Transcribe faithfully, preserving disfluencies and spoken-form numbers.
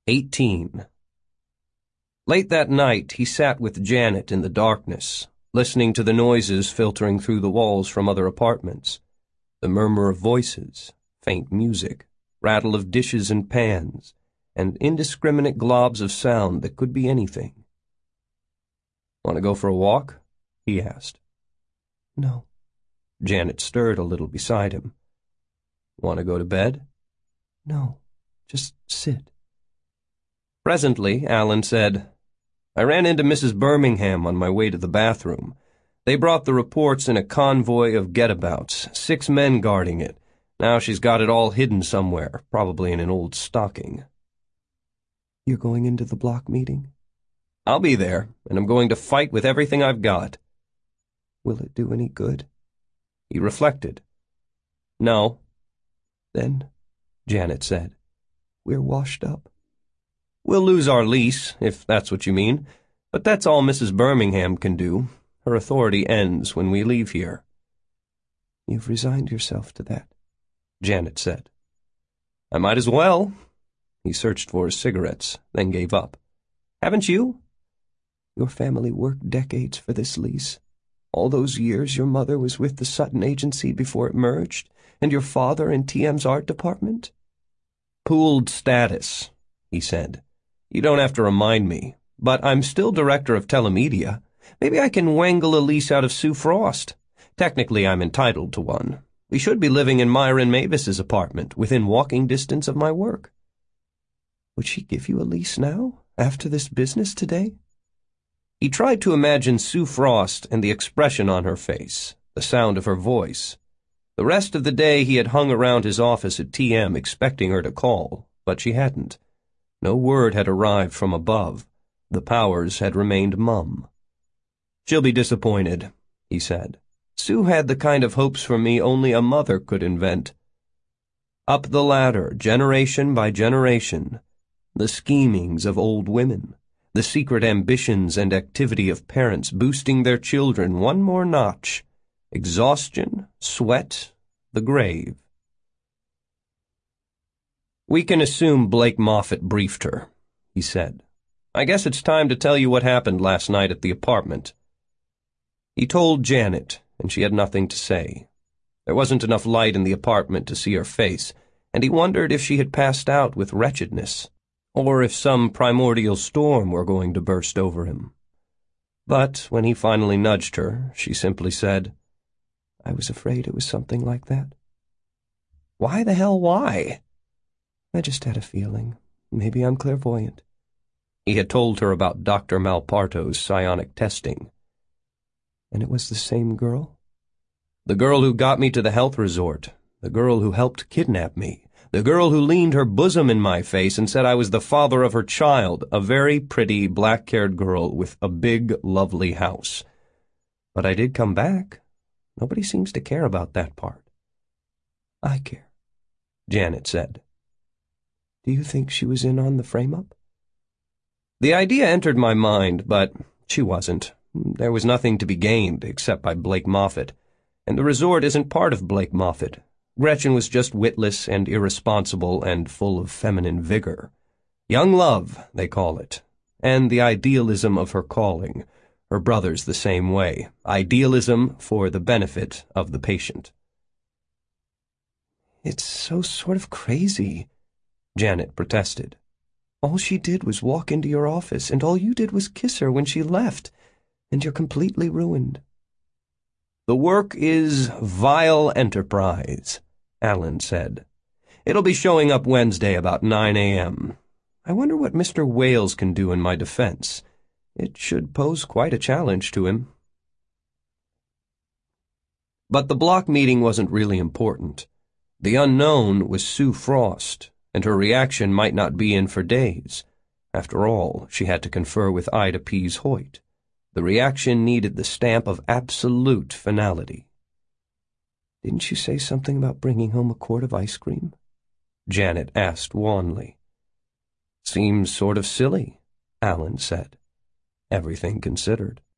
Eighteen. Late that night, he sat with Janet in the darkness, listening to the noises filtering through the walls from other apartments. The murmur of voices, faint music, rattle of dishes and pans, and indiscriminate globs of sound that could be anything. "Want to go for a walk?" he asked. "No." Janet stirred a little beside him. "Want to go to bed?" "No, just sit." Presently, Alan said, "I ran into Missus Birmingham on my way to the bathroom. They brought the reports in a convoy of get-abouts, six men guarding it. Now she's got it all hidden somewhere, probably in an old stocking." "You're going into the block meeting?" "I'll be there, and I'm going to fight with everything I've got." "Will it do any good?" He reflected. "No." "Then," Janet said, "we're washed up." "We'll lose our lease, if that's what you mean, but that's all Missus Birmingham can do. Her authority ends when we leave here." "You've resigned yourself to that," Janet said. "I might as well." He searched for his cigarettes, then gave up. "Haven't you?" "Your family worked decades for this lease. All those years your mother was with the Sutton Agency before it merged, and your father in T M's art department." "Pooled status," he said. "You don't have to remind me, but I'm still director of telemedia. Maybe I can wangle a lease out of Sue Frost. Technically, I'm entitled to one. We should be living in Myron Mavis's apartment, within walking distance of my work." "Would she give you a lease now, after this business today?" He tried to imagine Sue Frost and the expression on her face, the sound of her voice. The rest of the day he had hung around his office at T M expecting her to call, but she hadn't. No word had arrived from above. The powers had remained mum. "She'll be disappointed," he said. "Sue had the kind of hopes for me only a mother could invent. Up the ladder, generation by generation, the schemings of old women, the secret ambitions and activity of parents boosting their children one more notch, exhaustion, sweat, the grave." "We can assume Blake Moffat briefed her," he said. "I guess it's time to tell you what happened last night at the apartment." He told Janet, and she had nothing to say. There wasn't enough light in the apartment to see her face, and he wondered if she had passed out with wretchedness, or if some primordial storm were going to burst over him. But when he finally nudged her, she simply said, "I was afraid it was something like that." "Why the hell why?" "I just had a feeling. Maybe I'm clairvoyant." He had told her about Doctor Malparto's psionic testing. "And it was the same girl?" "The girl who got me to the health resort. The girl who helped kidnap me. The girl who leaned her bosom in my face and said I was the father of her child, a very pretty, black-haired girl with a big, lovely house. But I did come back. Nobody seems to care about that part." "I care," Janet said. "Do you think she was in on the frame-up?" The idea entered my mind, but she wasn't. There was nothing to be gained, except by Blake Moffat, and the resort isn't part of Blake Moffat. Gretchen was just witless and irresponsible and full of feminine vigor. Young love, they call it, and the idealism of her calling. Her brother's the same way. Idealism for the benefit of the patient. "It's so sort of crazy," Janet protested. "All she did was walk into your office, and all you did was kiss her when she left, and you're completely ruined." "The work is vile enterprise," Alan said. "It'll be showing up Wednesday about nine a m I wonder what Mister Wales can do in my defense. It should pose quite a challenge to him." But the block meeting wasn't really important. The unknown was Sue Frost, and her reaction might not be in for days. After all, she had to confer with Ida Pease Hoyt. The reaction needed the stamp of absolute finality. "Didn't you say something about bringing home a quart of ice cream?" Janet asked wanly. "Seems sort of silly," Alan said. "Everything considered."